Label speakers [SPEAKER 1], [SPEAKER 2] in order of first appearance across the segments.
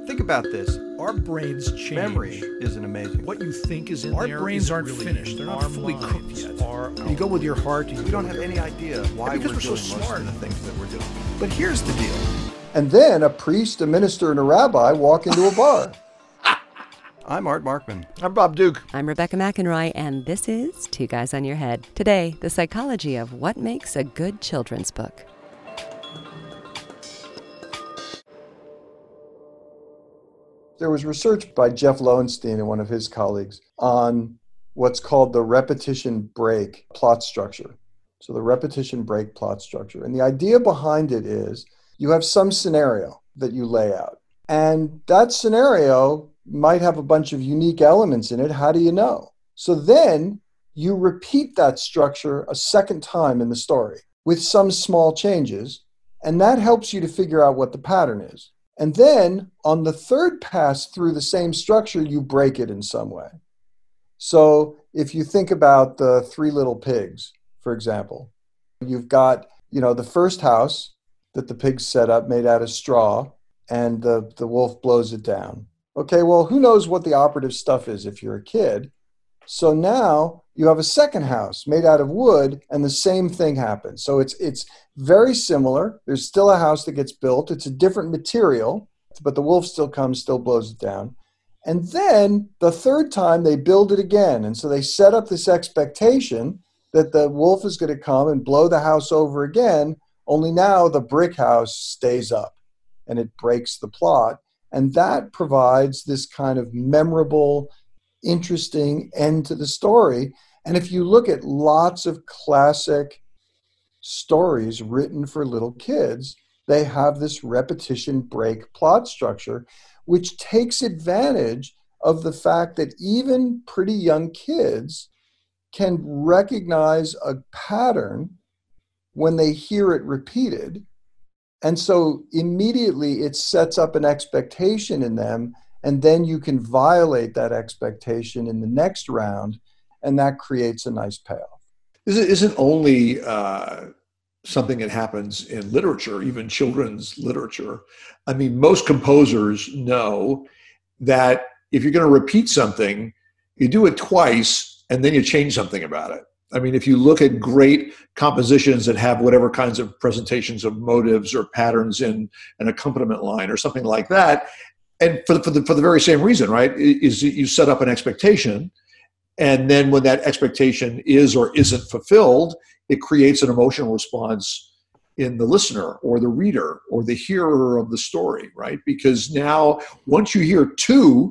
[SPEAKER 1] Think about this.
[SPEAKER 2] Our brains change.
[SPEAKER 1] Memory isn't amazing.
[SPEAKER 2] What you think is in
[SPEAKER 3] Our
[SPEAKER 2] there.
[SPEAKER 3] Our brains aren't
[SPEAKER 2] really
[SPEAKER 3] finished. They're not fully cooked yet.
[SPEAKER 2] You go with your heart.
[SPEAKER 1] We don't have any idea why
[SPEAKER 2] because
[SPEAKER 1] we're
[SPEAKER 2] we're so
[SPEAKER 1] doing
[SPEAKER 2] smart.
[SPEAKER 1] most of the things that we're doing. But here's the deal.
[SPEAKER 4] And then a priest, a minister, and a rabbi walk into a bar.
[SPEAKER 1] I'm Art Markman.
[SPEAKER 2] I'm Bob Duke.
[SPEAKER 5] I'm Rebecca McEnroy, and this is Two Guys on Your Head. Today, the psychology of what makes a good children's book.
[SPEAKER 4] There was research by Jeff Lowenstein and one of his colleagues on what's called the repetition break plot structure. So the repetition break plot structure. And the idea behind it is you have some scenario that you lay out. And that scenario might have a bunch of unique elements in it. How do you know? So then you repeat that structure a second time in the story with some small changes. And that helps you to figure out what the pattern is. And then on the third pass through the same structure, you break it in some way. So if you think about the Three Little Pigs, for example, you've got, the first house that the pigs set up made out of straw, and the wolf blows it down. Okay, well, who knows what the operative stuff is if you're a kid? So now you have a second house made out of wood, and the same thing happens. So it's very similar. There's still a house that gets built. It's a different material, but the wolf still comes, still blows it down. And then the third time they build it again. And so they set up this expectation that the wolf is going to come and blow the house over again, only now the brick house stays up and it breaks the plot. And that provides this kind of memorable, interesting end to the story. And if you look at lots of classic stories written for little kids, they have this repetition break plot structure, which takes advantage of the fact that even pretty young kids can recognize a pattern when they hear it repeated. And so immediately it sets up an expectation in them, and then you can violate that expectation in the next round, and that creates a nice payoff.
[SPEAKER 3] This isn't only something that happens in literature, even children's literature. I mean, most composers know that if you're going to repeat something, you do it twice, and then you change something about it. I mean, if you look at great compositions that have whatever kinds of presentations of motives or patterns in an accompaniment line or something like that, and for the very same reason, right, is you set up an expectation, and then when that expectation is or isn't fulfilled, it creates an emotional response in the listener or the reader or the hearer of the story, right? Because now, once you hear two,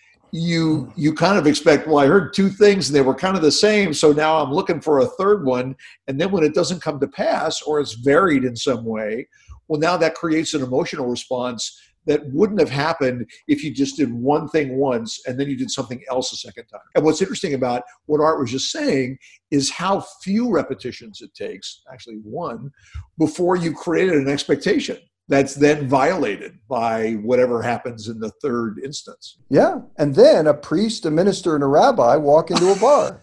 [SPEAKER 3] you kind of expect, well, I heard two things and they were kind of the same, so now I'm looking for a third one. And then when it doesn't come to pass or it's varied in some way, well, now that creates an emotional response that wouldn't have happened if you just did one thing once and then you did something else a second time. And what's interesting about what Art was just saying is how few repetitions it takes, actually one, before you created an expectation that's then violated by whatever happens in the third instance.
[SPEAKER 4] Yeah, and then a priest, a minister, and a rabbi walk into a bar.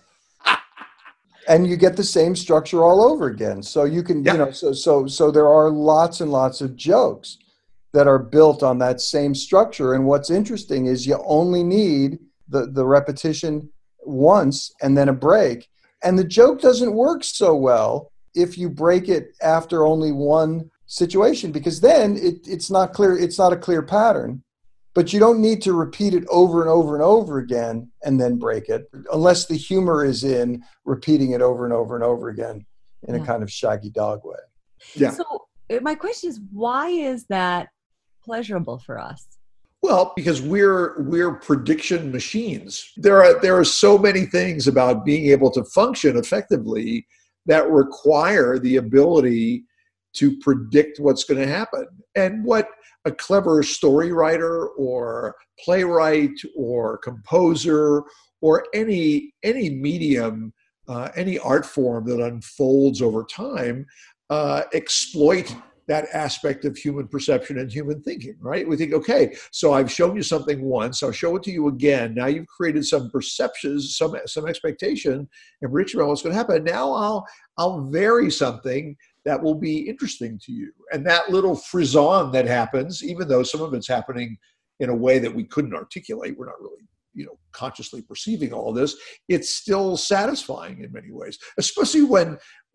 [SPEAKER 4] And you get the same structure all over again. So you can, so there are lots and lots of jokes that are built on that same structure. And what's interesting is you only need the repetition once and then a break. And the joke doesn't work so well if you break it after only one situation, because then it's not clear, it's not a clear pattern. But you don't need to repeat it over and over and over again and then break it, unless the humor is in repeating it over and over and over again in a kind of Shaggy Dog way.
[SPEAKER 3] Yeah.
[SPEAKER 5] So my question is, why is that pleasurable for us?
[SPEAKER 3] Well, because we're prediction machines. There are so many things about being able to function effectively that require the ability to predict what's going to happen. And what a clever story writer or playwright or composer or any medium, any art form that unfolds over time exploit that aspect of human perception and human thinking, right? We think, okay, so I've shown you something once, I'll show it to you again. Now you've created some perceptions, some expectation and prediction about what's going to happen. Now I'll vary something that will be interesting to you. And that little frisson that happens, even though some of it's happening in a way that we couldn't articulate. We're not really, consciously perceiving all this. It's still satisfying in many ways, especially when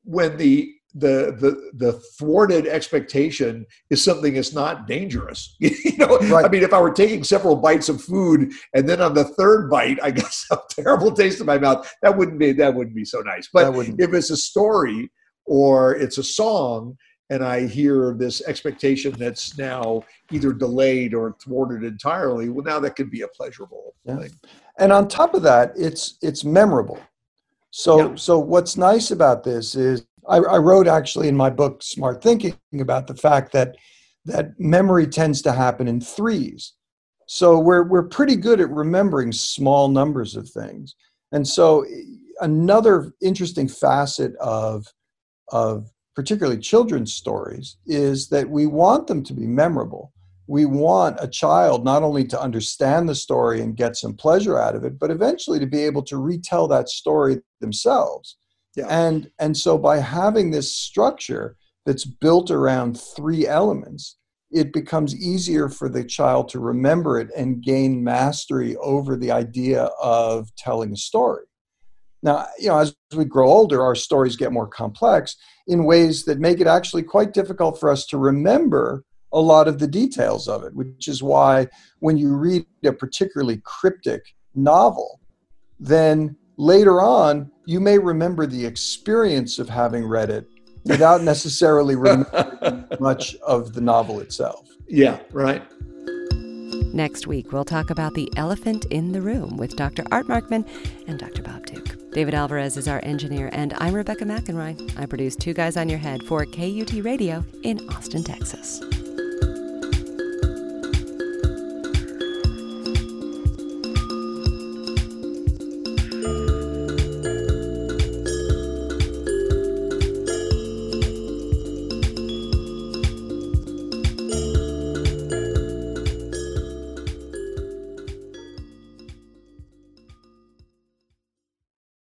[SPEAKER 3] the thwarted expectation is something that's not dangerous.
[SPEAKER 4] Right.
[SPEAKER 3] I mean, if I were taking several bites of food and then on the third bite I got some terrible taste in my mouth, that wouldn't be so nice. But if it's a story or it's a song and I hear this expectation that's now either delayed or thwarted entirely, well, now that could be a pleasurable thing.
[SPEAKER 4] And on top of that, it's memorable. So what's nice about this is I wrote actually in my book, Smart Thinking, about the fact that memory tends to happen in threes. So we're pretty good at remembering small numbers of things. And so another interesting facet of particularly children's stories is that we want them to be memorable. We want a child not only to understand the story and get some pleasure out of it, but eventually to be able to retell that story themselves. Yeah. And so by having this structure that's built around three elements, it becomes easier for the child to remember it and gain mastery over the idea of telling a story. Now, as we grow older, our stories get more complex in ways that make it actually quite difficult for us to remember a lot of the details of it, which is why when you read a particularly cryptic novel, then later on, you may remember the experience of having read it without necessarily remembering much of the novel itself.
[SPEAKER 3] Yeah, right.
[SPEAKER 5] Next week, we'll talk about the elephant in the room with Dr. Art Markman and Dr. Bob Duke. David Alvarez is our engineer, and I'm Rebecca McEnroy. I produce Two Guys on Your Head for KUT Radio in Austin, Texas.